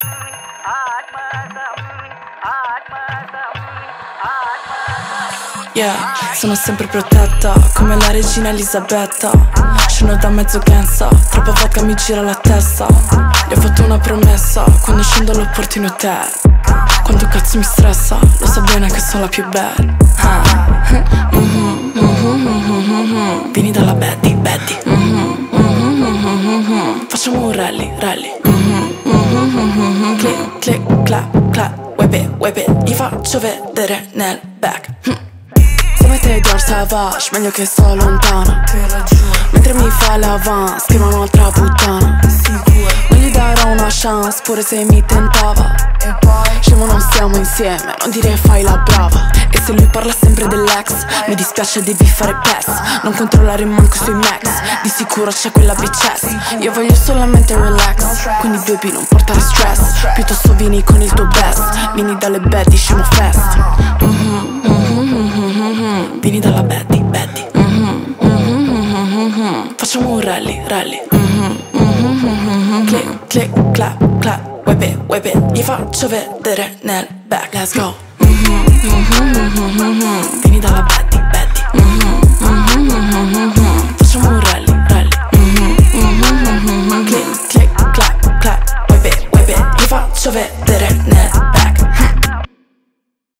Yeah, sono sempre protetta come la regina Elisabetta. Scendo da mezzo Kensa, troppa vodka mi gira la testa. Gli ho fatto una promessa, quando scendo lo porto in hotel. Quanto cazzo mi stressa, lo sa bene che sono la più bad. Vieni dalla Betty, Betty. Facciamo un rally, rally. Click, click, clap, clap. Whip it, gli faccio vedere nel back. Se mette Dior Savage, meglio che sto lontana. Mentre mi fa l'avance, scrivo un'altra puttana. Non gli darò una chance, pure se mi tentava. Scemo, non stiamo insieme, non dire fai la brava. E se lui parla sempre dell'ex, mi dispiace, devi fare pass. Non controllare manco sui max, di sicuro c'è quella bitches. Io voglio solamente relax, quindi baby non portare stress. Piuttosto vieni con il tuo best, vieni dalle Betty, scemo fest. Vieni dalla Betty, Betty. Facciamo un rally, rally. Click, click, clap, clap. Whip it, gli faccio vedere nel back. Let's go. Vieni dalla Betty, Betty. Facciamo un rally.